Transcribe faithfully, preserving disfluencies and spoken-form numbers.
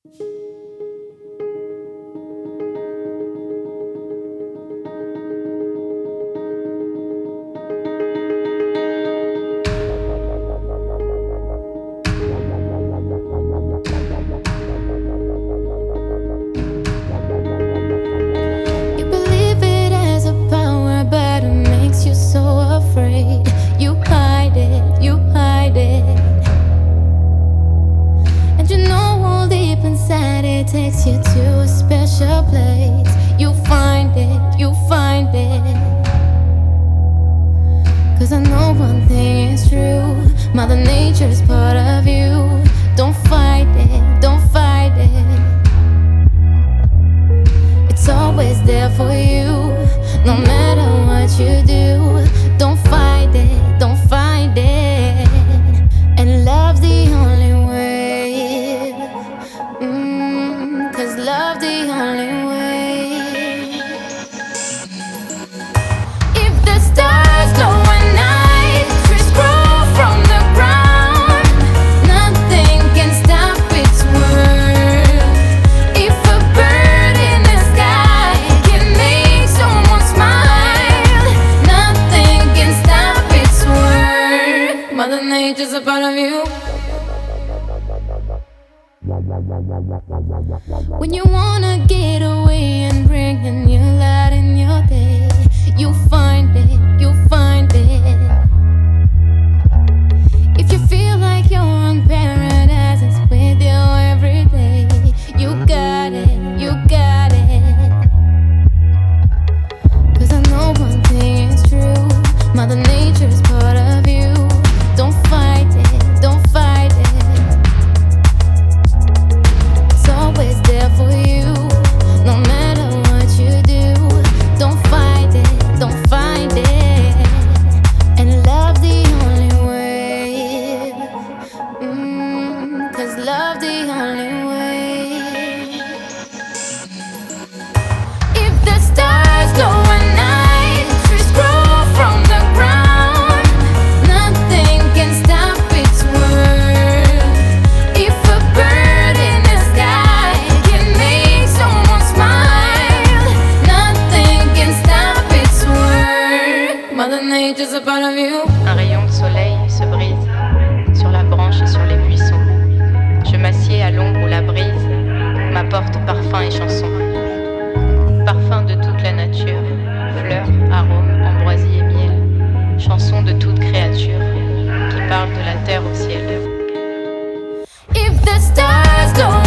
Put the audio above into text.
Takes you to a special place. You find it, you find it. Cause I know one thing is true. Mother Nature's part of you. Don't fight it, don't fight it. It's always there for you. No matter what you do. Don't fight it, don't fight it. And love's the only way. mm, Cause love the only way. If the stars glow at night, trees grow from the ground, nothing can stop its work. If a bird in the sky can make someone smile, nothing can stop its work. Mother Nature's a part of you. When you wanna get away and bring a new light in your day, you find it, you find it. If you feel like you're on paradise, it's with you every day. You got it, you got it. Cause I know one thing is true. Mother Nature's part of you. Don't fight it, don't fight it. Always there for you, no matter what you do. Don't fight it, don't fight it. And love the only way. mm, Cause love the only way. If the stars glow at night, trees grow from the ground, nothing can stop its work. If a bird in the sky can make someone smile, nothing can stop its work. Mother Nature's a part of you. Un rayon de soleil se brise sur la branche et sur les buissons. Je m'assieds à l'ombre où la brise m'apporte parfum et chanson. Parfum de toute la nature, fleurs, arômes, ambroisie et miel. Chanson de toute créature qui parle de la terre au ciel. If the stars go